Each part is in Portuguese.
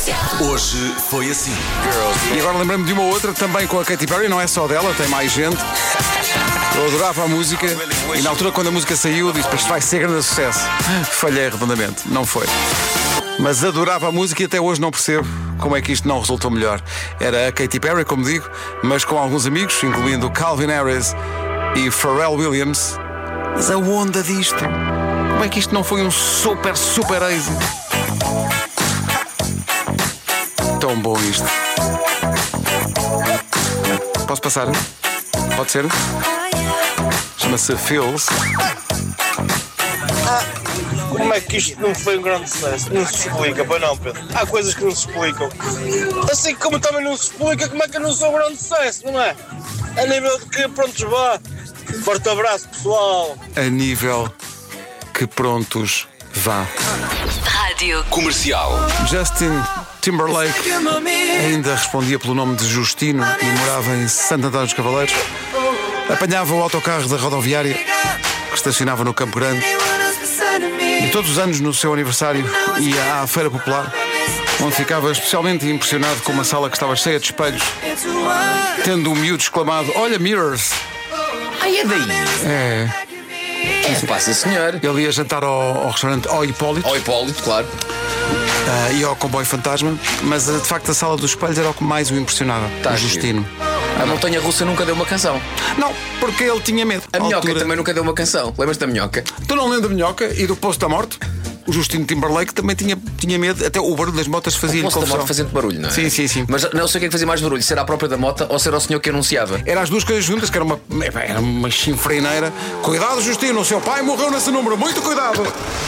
Hoje foi assim. E agora lembrei-me de uma outra, também com a Katy Perry, não é só dela, tem mais gente. Eu adorava a música e na altura quando a música saiu disse, isto vai ser grande sucesso. Falhei redondamente, não foi. Mas adorava a música e até hoje não percebo como é que isto não resultou melhor. Era a Katy Perry, como digo, mas com alguns amigos, incluindo Calvin Harris e Pharrell Williams. Mas a onda disto, como é que isto não foi um super êxito? Tão bom isto. Posso passar? Pode ser? Chama-se Feels. Como é que isto não foi um grande sucesso? Não se explica, pois não, Pedro? Há coisas que não se explicam. Assim como também não se explica como é que eu não sou um grande sucesso, não é? A nível de que prontos vá. Forte abraço, pessoal. A nível que prontos vá. Rádio Comercial. Justin Timberlake ainda respondia pelo nome de Justino e morava em Santo Antônio dos Cavaleiros. Apanhava o autocarro da rodoviária que estacionava no Campo Grande e todos os anos no seu aniversário ia à Feira Popular, onde ficava especialmente impressionado com uma sala que estava cheia de espelhos, tendo um miúdo exclamado: "Olha, mirrors!" Ai, é daí? É. O que se passa, senhor? Ele ia jantar ao restaurante ao Hipólito. Ao Hipólito, claro. E ao Comboio Fantasma, mas de facto a sala dos espelhos era o que mais o impressionava. Tá o Justino. A Montanha Russa nunca deu uma canção. Não, porque ele tinha medo. A Minhoca altura... também nunca deu uma canção. Lembras-te da Minhoca? Tu não lembras da Minhoca e do Poço da Morte? O Justino Timberlake também tinha medo. Até o barulho das motas fazia-lhe O Poço da confusão. Morte fazendo barulho, não é? Sim, sim, sim. Mas não sei o que é que fazia mais barulho, se era a própria da mota ou se era o senhor que anunciava. Era as duas coisas juntas, que era uma chinfreineira. Cuidado, Justino, o seu pai morreu nesse número, muito cuidado!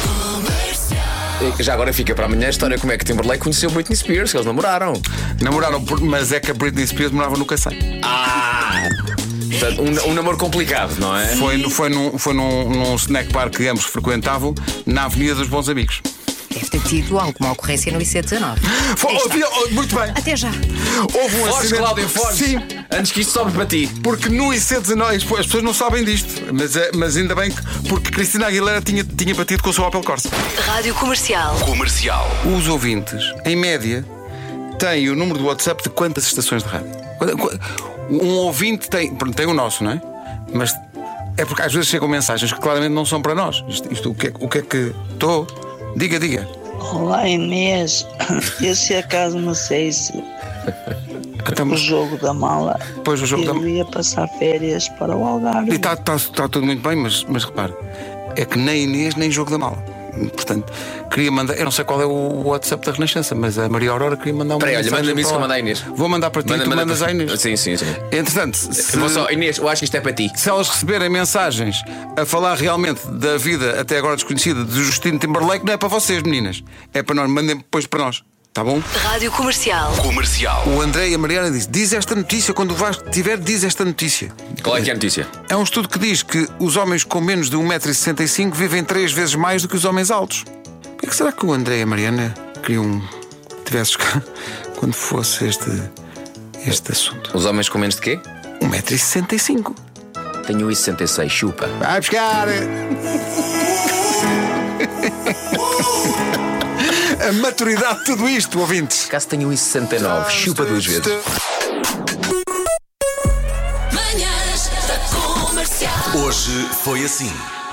Já agora fica para amanhã a história como é que Timberlake conheceu Britney Spears, que eles namoraram. Namoraram, mas é que a Britney Spears morava no Cacém. Portanto, um namoro complicado, não é? Foi num snack bar que ambos frequentavam, na Avenida dos Bons Amigos. Deve ter tido alguma ocorrência no IC19. Muito bem. Até já. Houve um Foges, acidente. Cláudio, foges. Sim. Antes que isto sobe para ti. Porque no IC19 as pessoas não sabem disto, mas ainda bem que porque Cristina Aguilera tinha batido com o seu Opel Corsa. Rádio Comercial. Comercial. Os ouvintes, em média, têm o número do WhatsApp de quantas estações de rádio? Um ouvinte tem o nosso, não é? Mas é porque às vezes chegam mensagens que claramente não são para nós. Isto o que é que estou? Diga. Olá, Inês. Esse é caso não sei se o jogo da mala. Pois, o jogo eu ia passar férias para o Algarve. E está tudo muito bem, mas repare, é que nem Inês nem jogo da mala. Portanto, queria mandar. Eu não sei qual é o WhatsApp da Renascença, mas a Maria Aurora queria mandar uma Peraí, mensagem. olha, manda-me isso para que eu lá. mandar a Inês. Vou mandar para ti, tu mandas à Inês. Sim. Entretanto, Eu vou só, Inês, eu acho que isto é para ti. se elas receberem mensagens a falar realmente da vida até agora desconhecida de Justino Timberlake, não é para vocês, meninas. É para nós, mandem depois para nós. Tá bom? Rádio Comercial. Comercial. O André e a Mariana diz esta notícia. Quando o Vasco tiver, diz esta notícia. Qual é que é a notícia? É um estudo que diz que os homens com menos de 1,65 m vivem 3 vezes mais do que os homens altos. Por que será que o André e a Mariana queriam que tivesses cá quando fosse este assunto? Os homens com menos de quê? 1,65 m. Tenho 1,66, chupa. Vai buscar! A maturidade de tudo isto, ouvintes. Caso tenho 1,69, chupa 2 vezes. Manhãs da Comercial. Hoje foi assim.